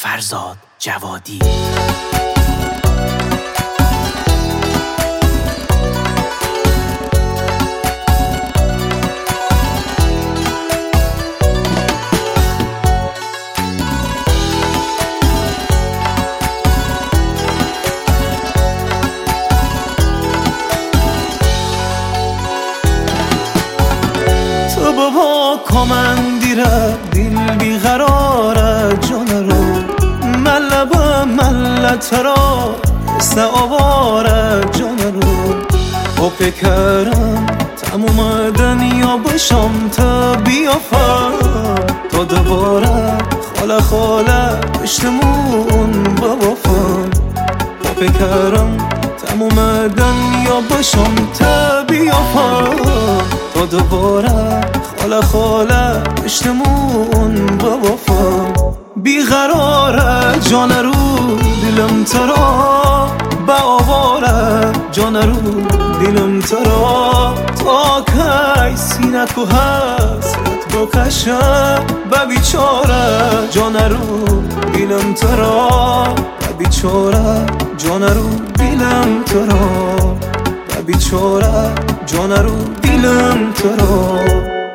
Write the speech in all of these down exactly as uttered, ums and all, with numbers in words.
فرزاد جوادی. تو بابا کمندیره دل بیقراره جان رو ملبه ملت را حسن آواره جان رو با فکرم تموم دنیا باشم تا بیافم تا دوباره خاله خاله پشتمون ببافم با فکرم تموم دنیا باشم تا بیافم تا دوباره خاله خاله پشتمون ببافم بیقراره جان رو دلم ترا با آواره جان رو دلم ترا تا کی سینه کو حسرت بکشه با بیچاره جان رو دلم ترا با بیچاره جان رو دلم ترا با بیچاره جان رو دلم ترا.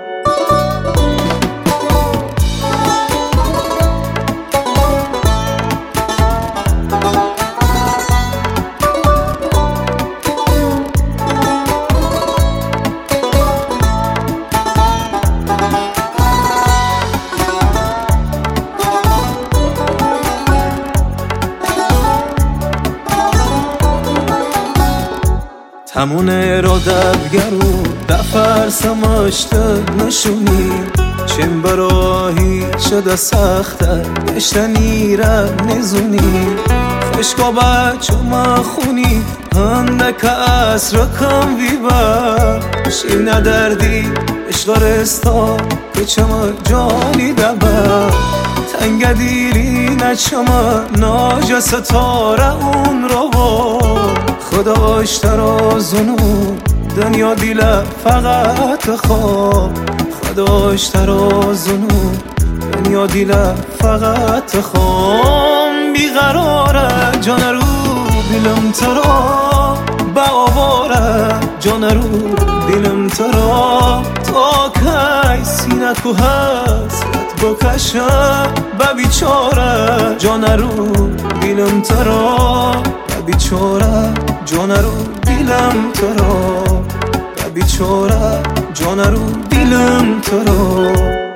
همونه را دبگرو دفر سماشته نشونی چیم براهی شده سخته گشتنی را نزونی خشکا بچه مخونی هندک اس را کم بیبر شیم ندردی اشغارستا کچم جانی دبر تنگ دیری نچم ناج ستاره اون رو خداش ترازونو دنیا دیله فقط خواب خداش ترازونو دنیا دیله فقط خواب بیقراره جان رو دلم ترا با آواره جان رو دلم ترا تا کی سینه کو حسرت بکشه با بیچاره جان رو دلم ترا بیچاره جان رو دلم ترا و بیچاره جان رو دلم ترا.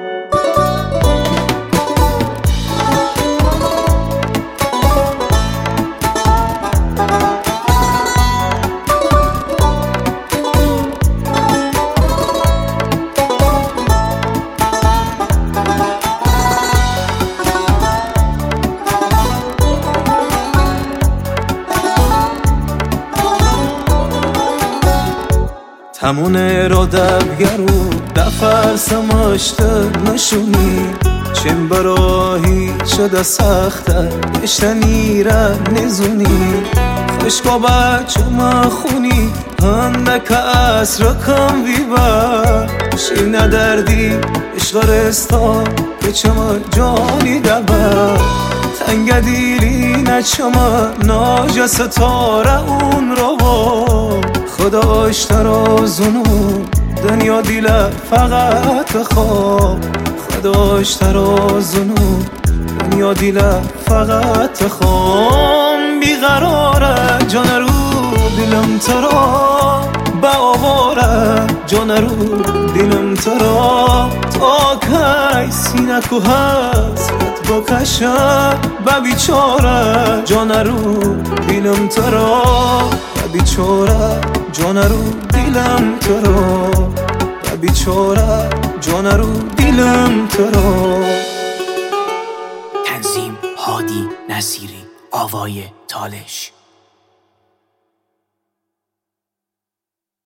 همونه را دبگرو دفر سماشته نشونی چیم براهی شده سخته گشتنی را نزونی خشکا بچه مخونی هندک اس را کم بیبر شیم ندردی اشغارستا کچم جانی دبر تنگ دیری نچم ناج ستاره اون رو خداش ترازونو دنیا دیله فقط خواب خداش ترازونو دنیا دیله فقط خواب بیقراره جان رو دلم ترا با آواره جان رو دلم ترا تا کی سینه کو حسرت بکشه با بیچاره جان رو دلم ترا بیچاره جان رو دلم ترا و بیچاره جان رو دلم ترا. تنظیم هادی نصیری، آوای تالش.